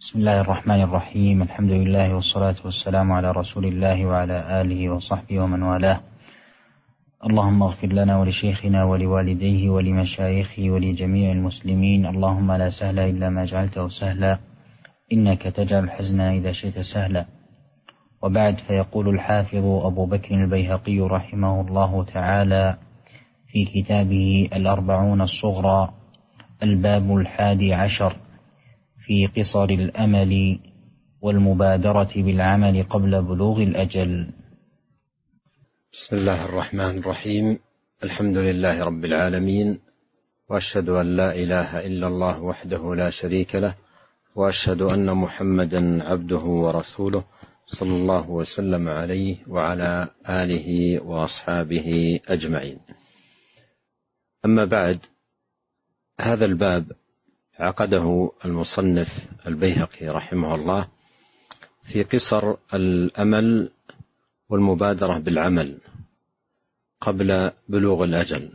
بسم الله الرحمن الرحيم. الحمد لله والصلاة والسلام على رسول الله وعلى آله وصحبه ومن والاه. اللهم اغفر لنا ولشيخنا ولوالديه ولمشايخه ولجميع المسلمين. اللهم لا سهل إلا ما جعلته سهلا، إنك تجعل الحزن إذا شئت سهلا. وبعد، فيقول الحافظ أبو بكر البيهقي رحمه الله تعالى في كتابه الأربعون الصغرى الباب 11 في قصر الأمل والمبادرة بالعمل قبل بلوغ الأجل. بسم الله الرحمن الرحيم. الحمد لله رب العالمين، وأشهد أن لا إله إلا الله وحده لا شريك له، وأشهد أن محمدا عبده ورسوله صلى الله وسلم عليه وعلى آله وأصحابه أجمعين. أما بعد، هذا الباب عقده المصنف البيهقي رحمه الله في قصر الأمل والمبادرة بالعمل قبل بلوغ الأجل،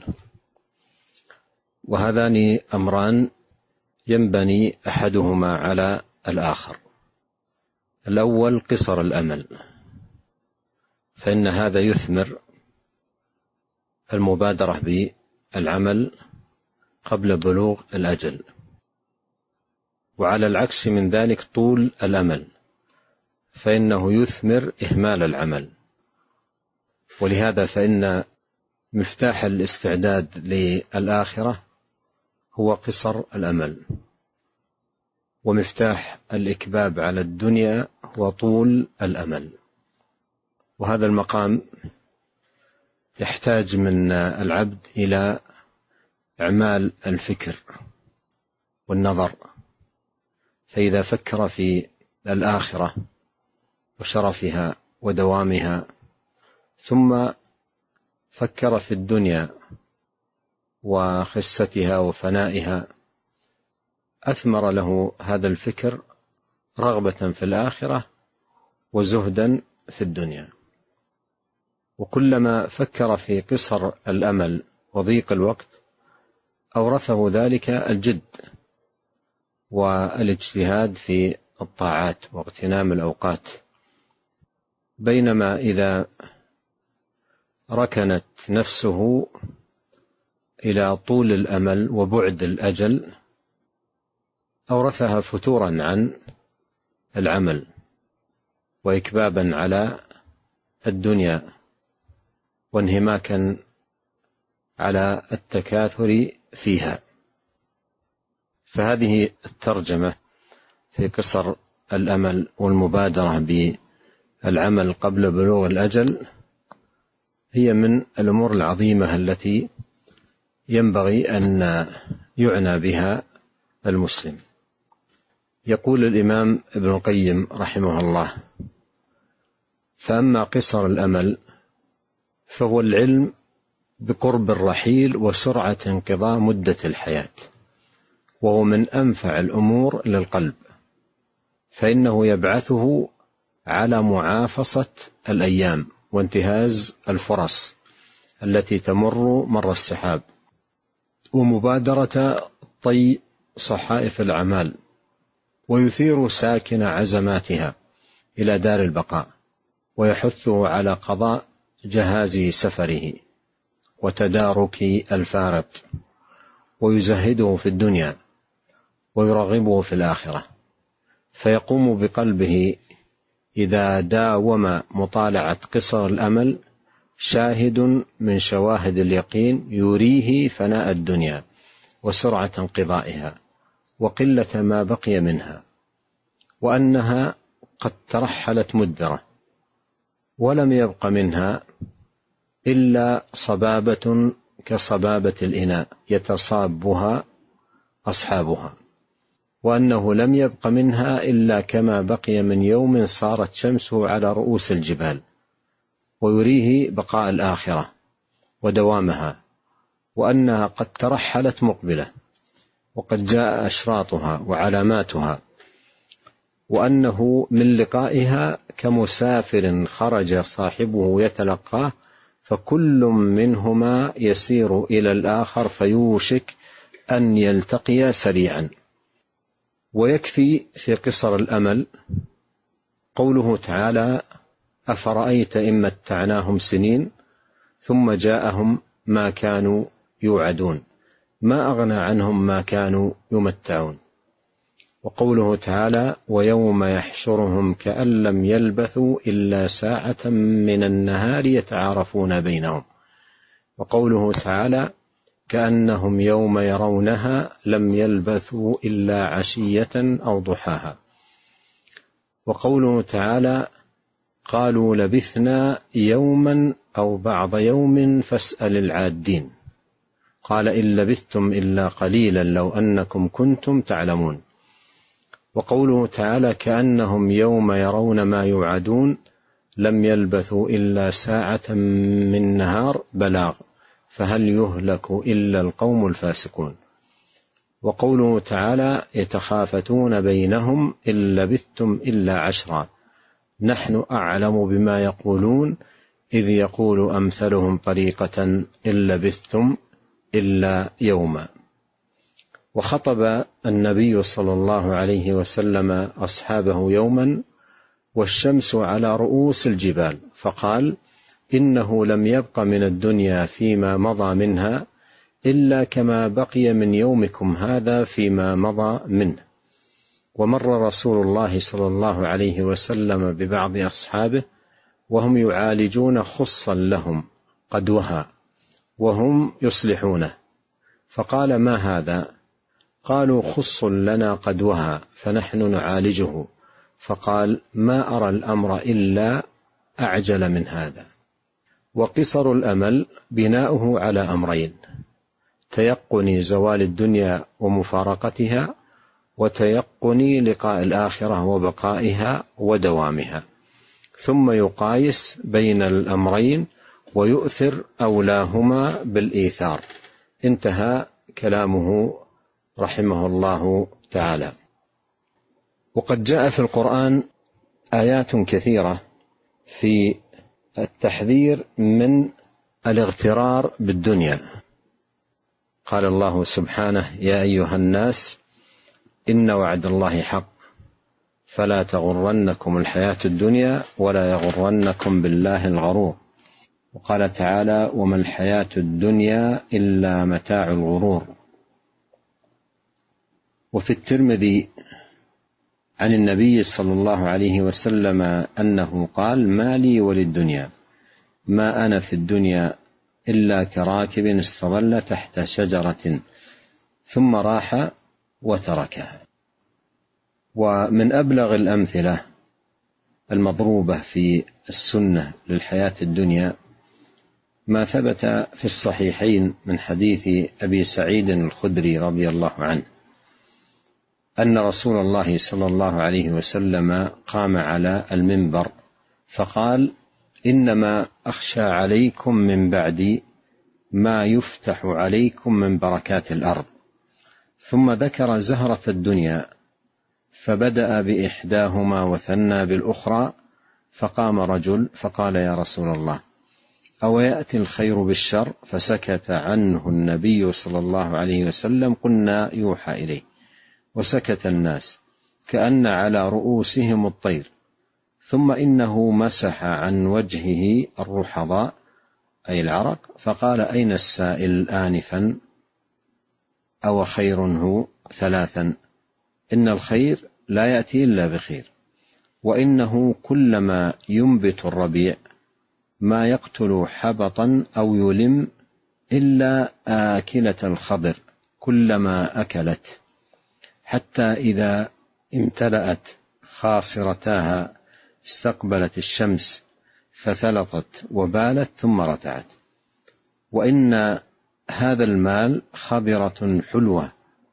وهذان أمران ينبني أحدهما على الآخر. الأول قصر الأمل، فإن هذا يثمر المبادرة بالعمل قبل بلوغ الأجل، وعلى العكس من ذلك طول الأمل، فإنه يثمر إهمال العمل. ولهذا فإن مفتاح الاستعداد للآخرة هو قصر الأمل، ومفتاح الإكباب على الدنيا هو طول الأمل. وهذا المقام يحتاج من العبد إلى إعمال الفكر والنظر، فإذا فكر في الآخرة وشرفها ودوامها، ثم فكر في الدنيا وخستها وفنائها، أثمر له هذا الفكر رغبة في الآخرة وزهدا في الدنيا. وكلما فكر في قصر الأمل وضيق الوقت أورثه ذلك الجد والاجتهاد في الطاعات واغتنام الأوقات. بينما إذا ركنت نفسه إلى طول الأمل وبعد الأجل أورثها فتورا عن العمل وإكبابا على الدنيا وانهماكا على التكاثر فيها. فهذه الترجمة في قصر الأمل والمبادرة بالعمل قبل بلوغ الأجل هي من الأمور العظيمة التي ينبغي أن يعنى بها المسلم. يقول الإمام ابن القيم رحمه الله: فأما قصر الأمل فهو العلم بقرب الرحيل وسرعة انقضاء مدة الحياة، وهو من أنفع الأمور للقلب، فإنه يبعثه على معافصة الأيام وانتهاز الفرص التي تمر مر السحاب، ومبادرة طي صحائف الأعمال، ويثير ساكن عزماتها إلى دار البقاء، ويحثه على قضاء جهاز سفره وتدارك الفارق، ويزهده في الدنيا ويرغبه في الآخرة، فيقوم بقلبه إذا داوم مطالعة قصر الأمل شاهد من شواهد اليقين يريه فناء الدنيا وسرعة انقضائها وقلة ما بقي منها، وأنها قد ترحلت مدبرة ولم يبق منها إلا صبابة كصبابة الإناء يتصابها أصحابها، وأنه لم يبق منها إلا كما بقي من يوم صارت شمسه على رؤوس الجبال، ويريه بقاء الآخرة ودوامها، وأنها قد ترحلت مقبلة وقد جاء أشراطها وعلاماتها، وأنه من لقائها كمسافر خرج صاحبه يتلقاه، فكل منهما يسير إلى الآخر فيوشك أن يلتقيا سريعا. ويكفي في قصر الأمل قوله تعالى: أفرأيت إن متعناهم سنين ثم جاءهم ما كانوا يوعدون ما أغنى عنهم ما كانوا يمتعون. وقوله تعالى: ويوم يحشرهم كأن لم يلبثوا إلا ساعة من النهار يتعارفون بينهم. وقوله تعالى: كأنهم يوم يرونها لم يلبثوا إلا عشية أو ضحاها. وقوله تعالى: قالوا لبثنا يوما أو بعض يوم فاسأل العادين قال إن لبثتم إلا قليلا لو أنكم كنتم تعلمون. وقوله تعالى: كأنهم يوم يرون ما يوعدون لم يلبثوا إلا ساعة من نهار بلاغ فهل يهلك إلا القوم الفاسقون. وقوله تعالى: يتخافتون بينهم إن لبثتم إلا عشرا نحن أعلم بما يقولون إذ يقول أمثلهم طريقة إن لبثتم إلا يوما. وخطب النبي صلى الله عليه وسلم أصحابه يوما والشمس على رؤوس الجبال فقال: إنه لم يبق من الدنيا فيما مضى منها إلا كما بقي من يومكم هذا فيما مضى منه. ومر رسول الله صلى الله عليه وسلم ببعض أصحابه وهم يعالجون خصا لهم قد وهى وهم يصلحونه فقال: ما هذا؟ قالوا: خص لنا قد وهى فنحن نعالجه. فقال: ما أرى الأمر إلا أعجل من هذا. وقصر الأمل بناؤه على أمرين: تيقن زوال الدنيا ومفارقتها، وتيقن لقاء الآخرة وبقائها ودوامها، ثم يقايس بين الأمرين ويؤثر أولاهما بالإيثار. انتهى كلامه رحمه الله تعالى. وقد جاء في القرآن آيات كثيرة في التحذير من الاغترار بالدنيا. قال الله سبحانه: يا أيها الناس إن وعد الله حق فلا تغرنكم الحياة الدنيا ولا يغرنكم بالله الغرور. وقال تعالى: وما الحياة الدنيا إلا متاع الغرور. وفي الترمذي عن النبي صلى الله عليه وسلم أنه قال: ما لي وللدنيا ما أنا في الدنيا إلا كراكب استظل تحت شجرة ثم راح وتركها. ومن أبلغ الأمثلة المضروبة في السنة للحياة الدنيا ما ثبت في الصحيحين من حديث أبي سعيد الخدري رضي الله عنه أن رسول الله صلى الله عليه وسلم قام على المنبر فقال: إنما أخشى عليكم من بعدي ما يفتح عليكم من بركات الأرض. ثم ذكر زهرة الدنيا فبدأ بإحداهما وثنى بالأخرى، فقام رجل فقال: يا رسول الله، أو يأتي الخير بالشر؟ فسكت عنه النبي صلى الله عليه وسلم. قلنا: يوحى إليه. وسكت الناس كأن على رؤوسهم الطير. ثم إنه مسح عن وجهه الرحضاء أي العرق فقال: أين السائل آنفا؟ أو خير هو؟ ثلاثا: إن الخير لا يأتي إلا بخير، وإنه كلما ينبت الربيع ما يقتل حبطا أو يلم إلا آكلة الخضر كلما أكلت، حتى إذا امتلأت خاصرتاها استقبلت الشمس فثلطت وبالت ثم رتعت. وإن هذا المال خضرة حلوة،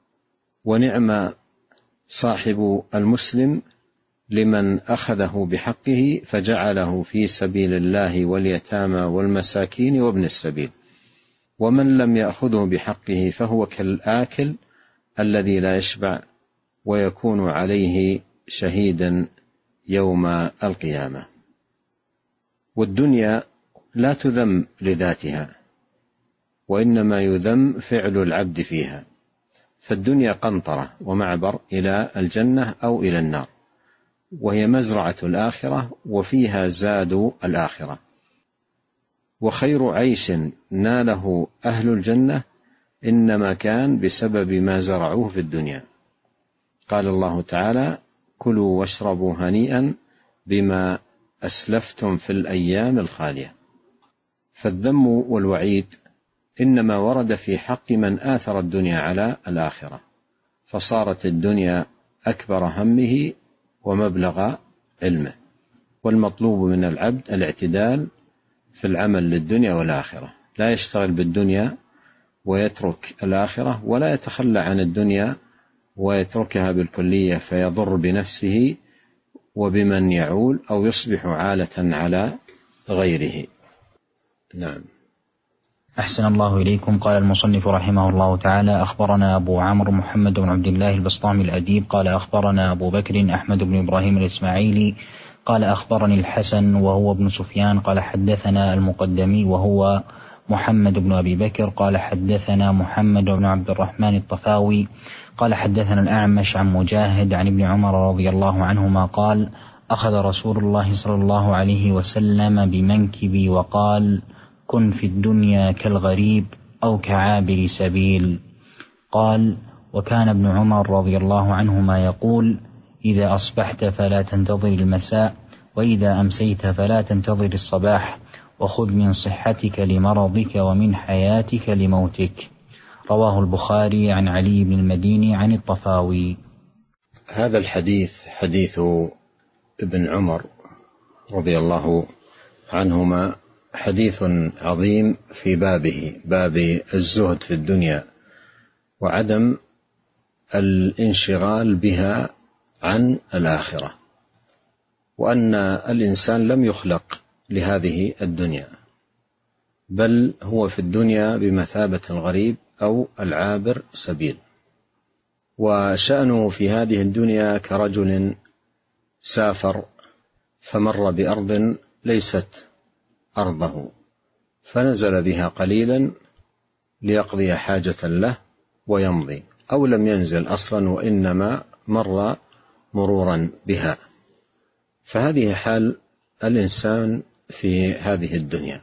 ونعم صاحب المسلم لمن أخذه بحقه فجعله في سبيل الله واليتامى والمساكين وابن السبيل، ومن لم يأخذه بحقه فهو كالآكل الذي لا يشبع ويكون عليه شهيدا يوم القيامة. والدنيا لا تذم لذاتها، وإنما يذم فعل العبد فيها، فالدنيا قنطرة ومعبر إلى الجنة أو إلى النار، وهي مزرعة الآخرة وفيها زاد الآخرة. وخير عيش ناله أهل الجنة إنما كان بسبب ما زرعوه في الدنيا. قال الله تعالى: كلوا واشربوا هنيئا بما أسلفتم في الأيام الخالية. فالذم والوعيد إنما ورد في حق من آثر الدنيا على الآخرة، فصارت الدنيا أكبر همه ومبلغ علمه. والمطلوب من العبد الاعتدال في العمل للدنيا والآخرة، لا يشتغل بالدنيا ويترك الآخرة، ولا يتخلى عن الدنيا ويتركها بالكلية فيضر بنفسه وبمن يعول أو يصبح عالة على غيره. نعم. أحسن الله إليكم. قال المصنف رحمه الله تعالى: أخبرنا أبو عمرو محمد بن عبد الله البسطامي الأديب قال أخبرنا أبو بكر أحمد بن إبراهيم الإسماعيلي قال أخبرني الحسن وهو ابن سفيان قال حدثنا المقدمي وهو محمد بن أبي بكر قال حدثنا محمد بن عبد الرحمن الطفاوي قال حدثنا الأعمش عن مجاهد عن ابن عمر رضي الله عنهما قال: أخذ رسول الله صلى الله عليه وسلم بمنكبي وقال: كن في الدنيا كالغريب أو كعابر سبيل. قال: وكان ابن عمر رضي الله عنهما يقول: إذا أصبحت فلا تنتظر المساء، وإذا أمسيت فلا تنتظر الصباح، وخذ من صحتك لمرضك ومن حياتك لموتك. رواه البخاري عن علي بن المديني عن الطفاوي. هذا الحديث حديث ابن عمر رضي الله عنهما حديث عظيم في باب الزهد في الدنيا وعدم الانشغال بها عن الآخرة، وأن الإنسان لم يخلق لهذه الدنيا، بل هو في الدنيا بمثابة الغريب أو العابر سبيل. وشأنه في هذه الدنيا كرجل سافر فمر بأرض ليست أرضه فنزل بها قليلا ليقضي حاجة له ويمضي، أو لم ينزل أصلا وإنما مر مرورا بها. فهذه حال الإنسان في هذه الدنيا.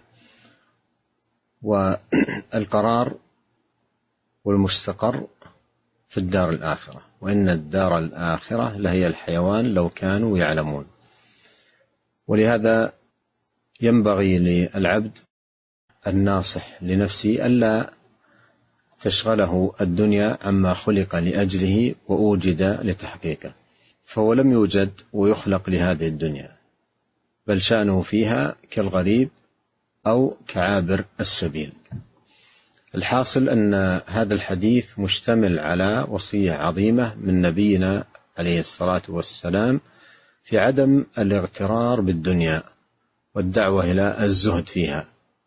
والقرار والمستقر في الدار الآخرة، وإن الدار الآخرة لهي الحيوان لو كانوا يعلمون. ولهذا ينبغي للعبد الناصح لنفسه ألا تشغله الدنيا عما خلق لأجله وأوجد لتحقيقه، فهو لم يوجد ويخلق لهذه الدنيا، بل شأنه فيها كالغريب أو كعابر السبيل. الحاصل أن هذا الحديث مشتمل على وصية عظيمة من نبينا عليه الصلاة والسلام في عدم الاغترار بالدنيا والدعوة إلى الزهد فيها،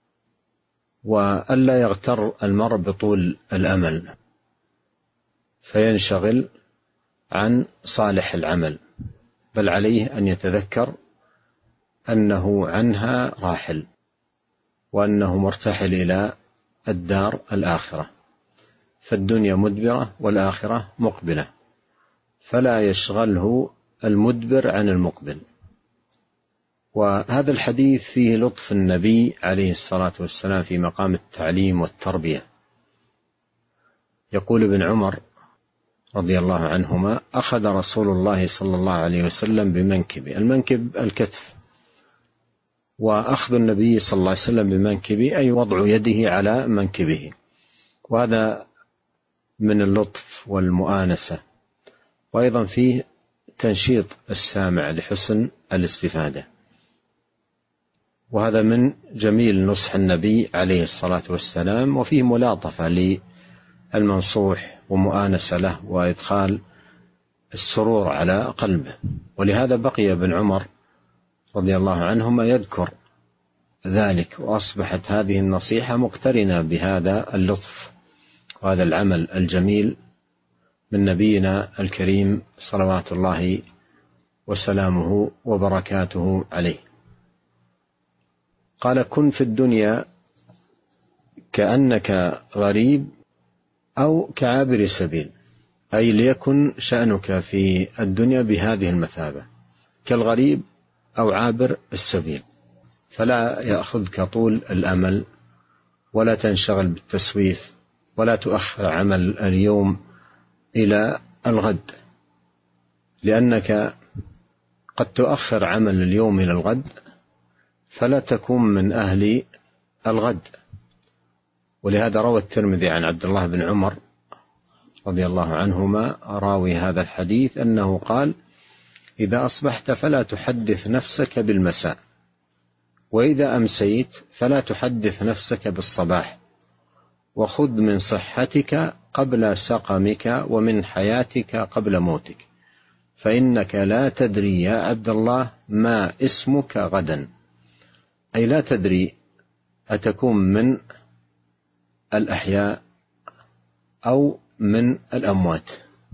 وألا يغتر المرء بطول الأمل فينشغل عن صالح العمل، بل عليه أن يتذكر أنه عنها راحل، وأنه مرتحل إلى الدار الآخرة، فالدنيا مدبرة والآخرة مقبلة، فلا يشغله المدبر عن المقبل. وهذا الحديث فيه لطف النبي عليه الصلاة والسلام في مقام التعليم والتربية. يقول ابن عمر رضي الله عنهما: أخذ رسول الله صلى الله عليه وسلم بمنكبي. المنكب الكتف، وأخذ النبي صلى الله عليه وسلم بمنكبي أي وضع يده على منكبه، وهذا من اللطف والمؤانسة، وأيضا فيه تنشيط السامع لحسن الاستفادة، وهذا من جميل نصح النبي عليه الصلاة والسلام، وفيه ملاطفة للمنصوح ومؤانسة له وإدخال السرور على قلبه. ولهذا بقي ابن عمر رضي الله عنهما يذكر ذلك، وأصبحت هذه النصيحة مقترنة بهذا اللطف وهذا العمل الجميل من نبينا الكريم صلوات الله وسلامه وبركاته عليه. قال: كن في الدنيا كأنك غريب أو كعابر سبيل. أي ليكن شأنك في الدنيا بهذه المثابة كالغريب أو عابر السبيل، فلا يأخذك طول الأمل ولا تنشغل بالتسويف ولا تؤخر عمل اليوم إلى الغد، لأنك قد تؤخر عمل اليوم إلى الغد فلا تكون من أهل الغد. ولهذا روى الترمذي عن عبد الله بن عمر رضي الله عنهما راوي هذا الحديث أنه قال: إذا أصبحت فلا تحدث نفسك بالمساء، وإذا أمسيت فلا تحدث نفسك بالصباح، وخذ من صحتك قبل سقمك ومن حياتك قبل موتك، فإنك لا تدري يا عبد الله ما اسمك غدا. أي لا تدري أتكون من الأحياء أو من الأموات.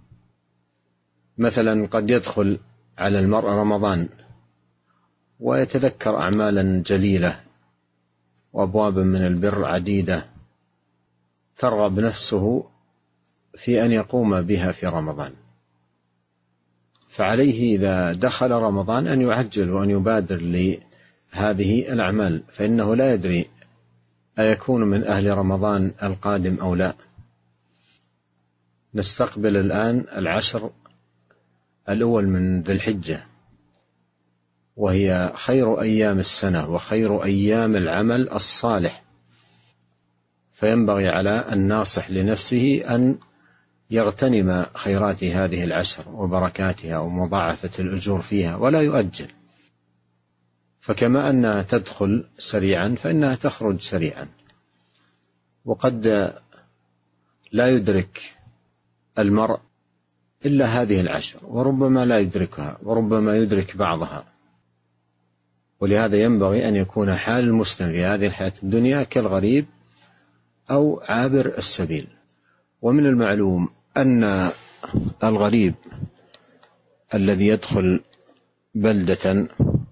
مثلا قد يدخل على المرء رمضان ويتذكر أعمالا جليلة وأبوابا من البر عديدة ترغب نفسه في أن يقوم بها في رمضان، فعليه إذا دخل رمضان أن يعجل وأن يبادر لهذه الأعمال، فإنه لا يدري أيكون من أهل رمضان القادم أو لا. نستقبل الآن العشر الأول من ذي الحجة، وهي خير أيام السنة وخير أيام العمل الصالح، فينبغي على الناصح لنفسه أن يغتنم خيرات هذه العشر وبركاتها ومضاعفة الأجور فيها ولا يؤجل، فكما أنها تدخل سريعا فإنها تخرج سريعا. وقد لا يدرك المرء إلا هذه العشر، وربما لا يدركها وربما يدرك بعضها. ولهذا ينبغي أن يكون حال المسلم في هذه الحياة الدنيا كالغريب أو عابر السبيل. ومن المعلوم أن الغريب الذي يدخل بلدة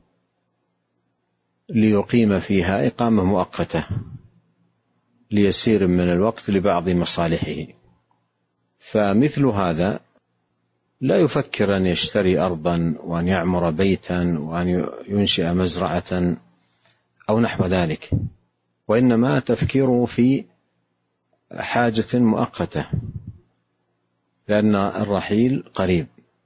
ليقيم فيها إقامة مؤقتة ليسير من الوقت لبعض مصالحه، فمثل هذا لا يفكر أن يشتري أرضا وأن يعمر بيتا وأن ينشئ مزرعة أو نحو ذلك، وإنما تفكيره في حاجة مؤقتة، لأن الرحيل قريب.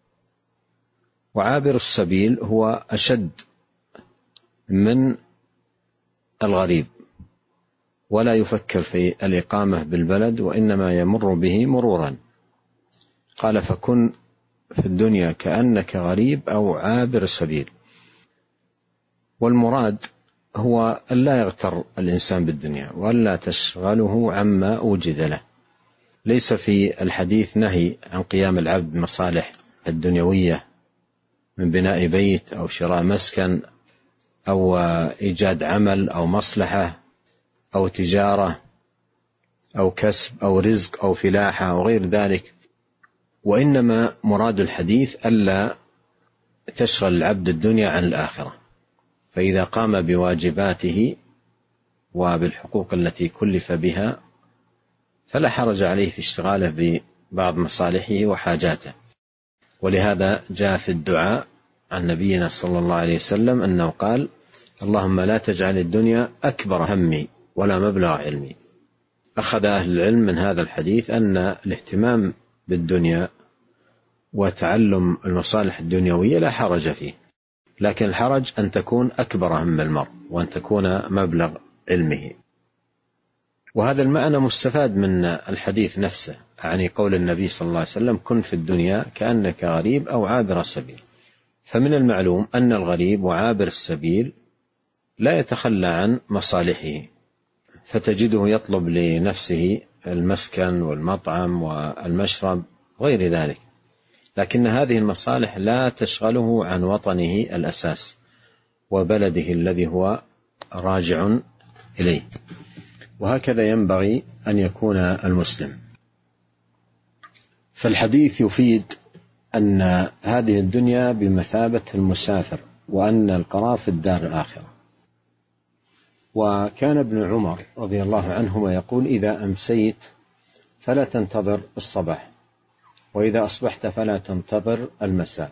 وعابر السبيل هو أشد من الغريب، ولا يفكر في الإقامة بالبلد وإنما يمر به مرورا. قال: فكن في الدنيا كأنك غريب أو عابر سبيل. والمراد هو أن لا يغتر الإنسان بالدنيا وألا تشغله عما أوجد له. ليس في الحديث نهي عن قيام العبد بمصالح الدنيوية من بناء بيت أو شراء مسكن أو إيجاد عمل أو مصلحة أو تجارة أو كسب أو رزق أو فلاحة أو غير ذلك، وإنما مراد الحديث ألا تشغل العبد الدنيا عن الآخرة، فإذا قام بواجباته وبالحقوق التي كلف بها فلا حرج عليه في اشتغاله ببعض مصالحه وحاجاته. ولهذا جاء في الدعاء عن نبينا صلى الله عليه وسلم أنه قال: اللهم لا تجعل الدنيا أكبر همي ولا مبلغ علمي. أخذ أهل العلم من هذا الحديث أن الاهتمام بالدنيا وتعلم المصالح الدنيوية لا حرج فيه، لكن الحرج أن تكون أكبر هم المرء وأن تكون مبلغ علمه. وهذا المعنى مستفاد من الحديث نفسه، يعني قول النبي صلى الله عليه وسلم: كن في الدنيا كأنك غريب أو عابر السبيل. فمن المعلوم أن الغريب وعابر السبيل لا يتخلى عن مصالحه، فتجده يطلب لنفسه المسكن والمطعم والمشرب وغير ذلك، لكن هذه المصالح لا تشغله عن وطنه الأساس وبلده الذي هو راجع إليه. وهكذا ينبغي أن يكون المسلم. فالحديث يفيد أن هذه الدنيا بمثابة المسافر، وأن القرار في الدار الآخرة. وكان ابن عمر رضي الله عنهما يقول: إذا أمسيت فلا تنتظر الصباح، وإذا أصبحت فلا تنتظر المساء.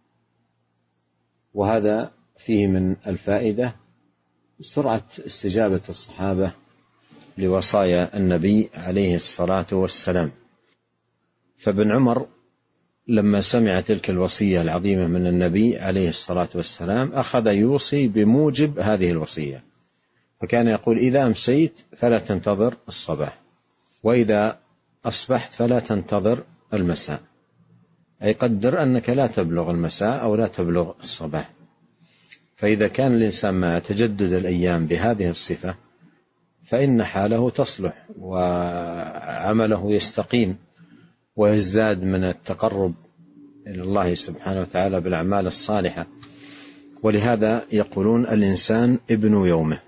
وهذا فيه من الفائدة سرعة استجابة الصحابة لوصايا النبي عليه الصلاة والسلام. فابن عمر لما سمع تلك الوصية العظيمة من النبي عليه الصلاة والسلام أخذ يوصي بموجب هذه الوصية، فكان يقول: إذا أمسيت فلا تنتظر الصباح، وإذا أصبحت فلا تنتظر المساء، أي قدر أنك لا تبلغ المساء أو لا تبلغ الصباح. فإذا كان الإنسان مع تجدد الأيام بهذه الصفة فإن حاله تصلح وعمله يستقيم ويزداد من التقرب إلى الله سبحانه وتعالى بالأعمال الصالحة. ولهذا يقولون الإنسان ابن يومه.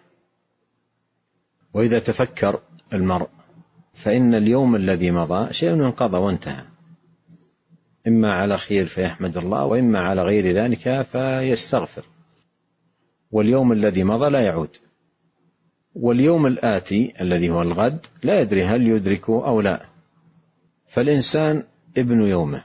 وإذا تفكر المرء فإن اليوم الذي مضى شيء انقضى وانتهى، إما على خير فيحمد الله، وإما على غير ذلك فيستغفر. واليوم الذي مضى لا يعود، واليوم الآتي الذي هو الغد لا يدري هل يدركه أو لا. فالإنسان ابن يومه.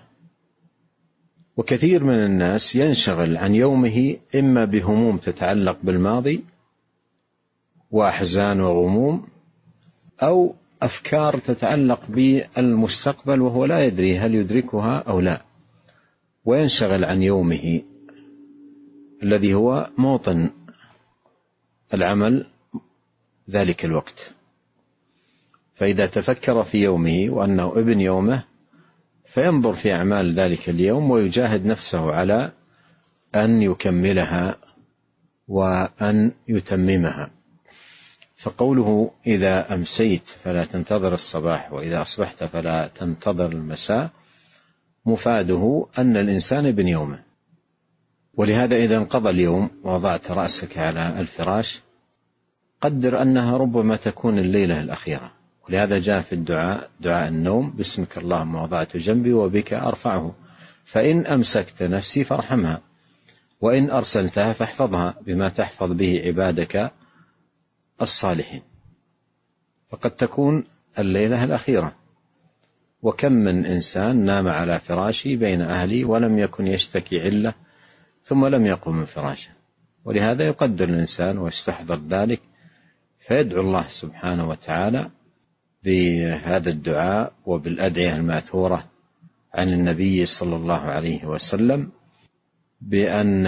وكثير من الناس ينشغل عن يومه إما بهموم تتعلق بالماضي وأحزان وغموم، أو أفكار تتعلق بالمستقبل وهو لا يدري هل يدركها أو لا، وينشغل عن يومه الذي هو موطن العمل ذلك الوقت. فإذا تفكر في يومه وأنه ابن يومه فينظر في أعمال ذلك اليوم ويجاهد نفسه على أن يكملها وأن يتممها. فقوله إذا أمسيت فلا تنتظر الصباح وإذا أصبحت فلا تنتظر المساء مفاده أن الإنسان ابن يومه. ولهذا إذا انقضى اليوم ووضعت رأسك على الفراش قدر أنها ربما تكون الليلة الأخيرة. ولهذا جاء في الدعاء دعاء النوم: باسمك اللهم وضعت جنبي وبك أرفعه، فإن أمسكت نفسي فارحمها، وإن أرسلتها فاحفظها بما تحفظ به عبادك الصالحين. فقد تكون الليلة الأخيرة. وكم من إنسان نام على فراشه بين أهله ولم يكن يشتكي علة ثم لم يقم من فراشه. ولهذا يقدر الإنسان ويستحضر ذلك فيدعو الله سبحانه وتعالى بهذا الدعاء وبالأدعية الماثورة عن النبي صلى الله عليه وسلم بأن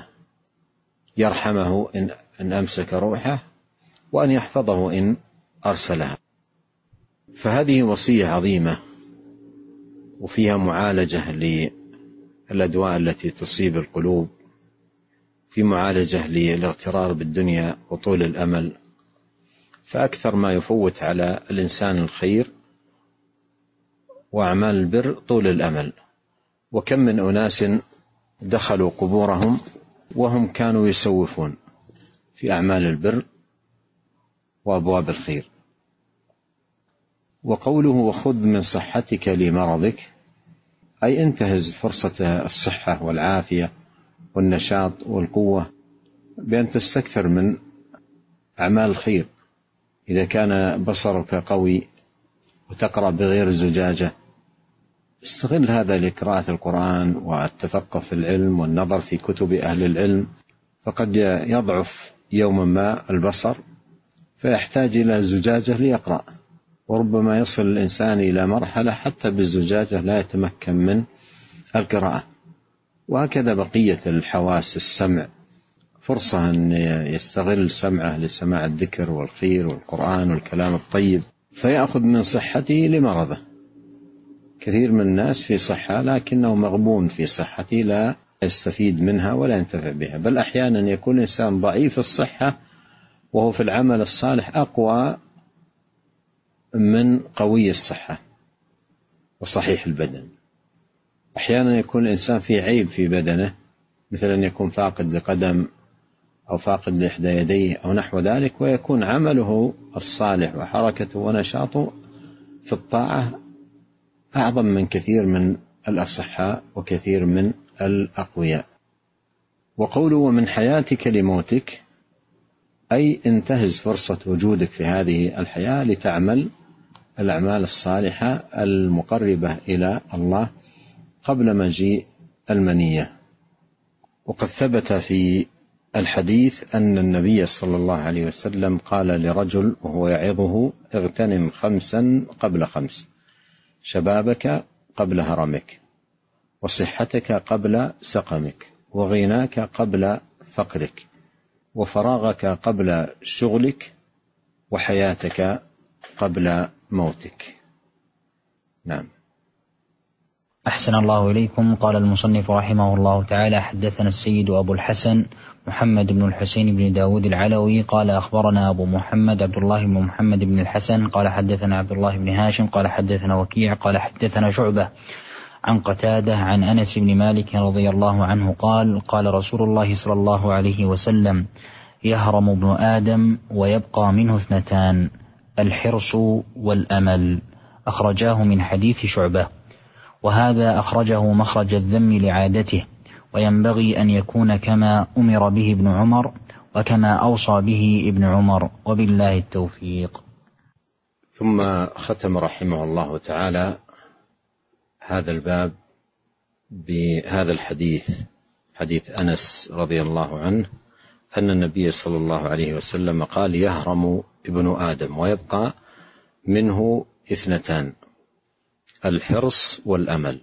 يرحمه إن أمسك روحه وأن يحفظه إن أرسلها. فهذه وصية عظيمة وفيها معالجة للأدواء التي تصيب القلوب، في معالجة للاغترار بالدنيا وطول الأمل. فأكثر ما يفوت على الإنسان الخير وأعمال البر طول الأمل. وكم من أناس دخلوا قبورهم وهم كانوا يسوفون في أعمال البر وأبواب الخير. وقوله وخذ من صحتك لمرضك أي انتهز فرصة الصحة والعافية والنشاط والقوة بأن تستكثر من أعمال الخير. إذا كان بصرك قوي وتقرأ بغير زجاجة استغل هذا لقراءة القرآن والتفقه في العلم والنظر في كتب أهل العلم. فقد يضعف يوما ما البصر فيحتاج إلى زجاجة ليقرأ، وربما يصل الإنسان إلى مرحلة حتى بالزجاجة لا يتمكن من القراءة. وهكذا بقية الحواس، السمع فرصة أن يستغل سمعه لسماع الذكر والخير والقرآن والكلام الطيب فيأخذ من صحته لمرضه. كثير من الناس في صحة لكنه مغبون في صحته لا يستفيد منها ولا ينتفع بها، بل أحيانا يكون الإنسان ضعيف الصحة وهو في العمل الصالح أقوى من قوي الصحة وصحيح البدن. أحيانا يكون الإنسان في عيب في بدنه، مثل أن يكون فاقد لقدم أو فاقد لإحدى يديه أو نحو ذلك، ويكون عمله الصالح وحركته ونشاطه في الطاعة أعظم من كثير من الأصحاء وكثير من الأقوياء. وقوله ومن حياتك لموتك أي انتهز فرصة وجودك في هذه الحياة لتعمل الأعمال الصالحة المقربة إلى الله قبل مجيء المنية. وقد ثبت في الحديث أن النبي صلى الله عليه وسلم قال لرجل وهو يعظه: اغتنم 5 قبل 5، شبابك قبل هرمك، وصحتك قبل سقمك، وغناك قبل فقرك، وفراغك قبل شغلك، وحياتك قبل موتك. نعم. أحسن الله إليكم. قال المصنف رحمه الله تعالى: حدثنا السيد أبو الحسن محمد بن الحسين بن داود العلوي قال أخبرنا أبو محمد عبد الله بن محمد بن الحسن قال حدثنا عبد الله بن هاشم قال حدثنا وكيع قال حدثنا شعبة عن قتادة عن أنس بن مالك رضي الله عنه قال: قال رسول الله صلى الله عليه وسلم: يهرم ابن آدم ويبقى منه 2: الحرص والأمل. أخرجاه من حديث شعبة، وهذا أخرجه مخرج الذم لعادته، وينبغي أن يكون كما أمر به ابن عمر وكما أوصى به ابن عمر، وبالله التوفيق. ثم ختم رحمه الله تعالى هذا الباب بهذا الحديث، حديث أنس رضي الله عنه أن النبي صلى الله عليه وسلم قال: يهرم ابن آدم ويبقى منه 2: الحرص والأمل.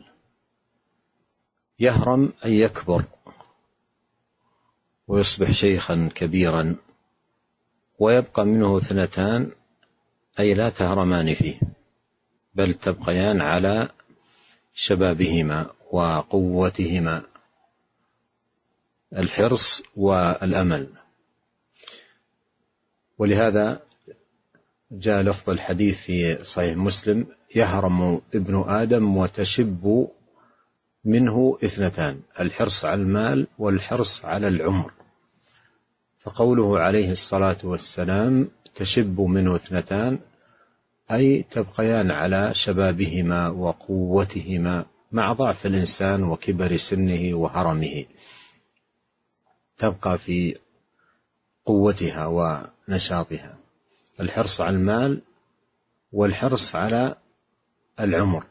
يهرم أن يكبر ويصبح شيخا كبيرا، ويبقى منه 2 أي لا تهرمان فيه، بل تبقيان على شبابهما وقوتهما، الحرص والأمل. ولهذا جاء لفظ الحديث في صحيح مسلم: يهرم ابن آدم وتشب منه 2: الحرص على المال والحرص على العمر. فقوله عليه الصلاة والسلام تشب منه 2 أي تبقيان على شبابهما وقوتهما، مع ضعف الإنسان وكبر سنه وهرمه، تبقى في قوتها ونشاطها، الحرص على المال والحرص على العمر.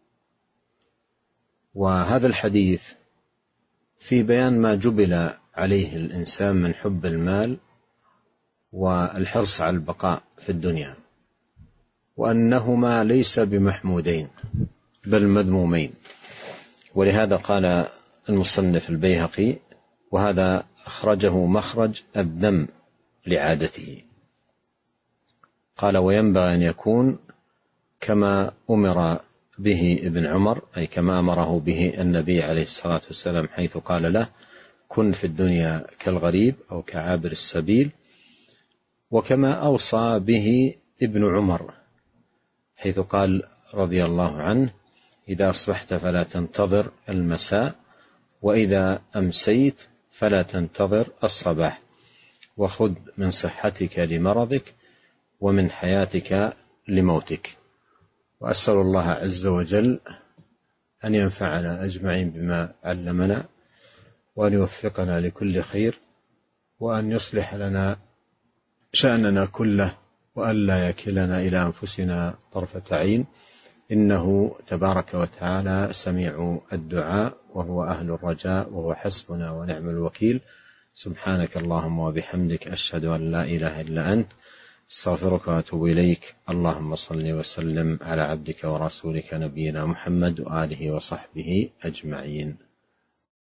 وهذا الحديث في بيان ما جبل عليه الإنسان من حب المال والحرص على البقاء في الدنيا، وأنهما ليس بمحمودين بل مذمومين. ولهذا قال المصنف البيهقي: وهذا أخرجه مخرج الذم لعادته. قال: وينبغي أن يكون كما أمر به ابن عمر، أي كما أمره به النبي عليه الصلاة والسلام، حيث قال له: كن في الدنيا كالغريب أو كعابر السبيل، وكما أوصى به ابن عمر، حيث قال رضي الله عنه: إذا أصبحت فلا تنتظر المساء، وإذا أمسيت فلا تنتظر الصباح، وخذ من صحتك لمرضك ومن حياتك لموتك. وأسأل الله عز وجل أن ينفعنا أجمعين بما علمنا، وأن يوفقنا لكل خير، وأن يصلح لنا شأننا كله، وأن لا يكلنا إلى أنفسنا طرفة عين، إنه تبارك وتعالى سميع الدعاء، وهو أهل الرجاء، وهو حسبنا ونعم الوكيل. سبحانك اللهم وبحمدك، أشهد أن لا إله إلا أنت، استغفرك وأتوب إليك. اللهم صل وسلم على عبدك ورسولك نبينا محمد وآله وصحبه أجمعين.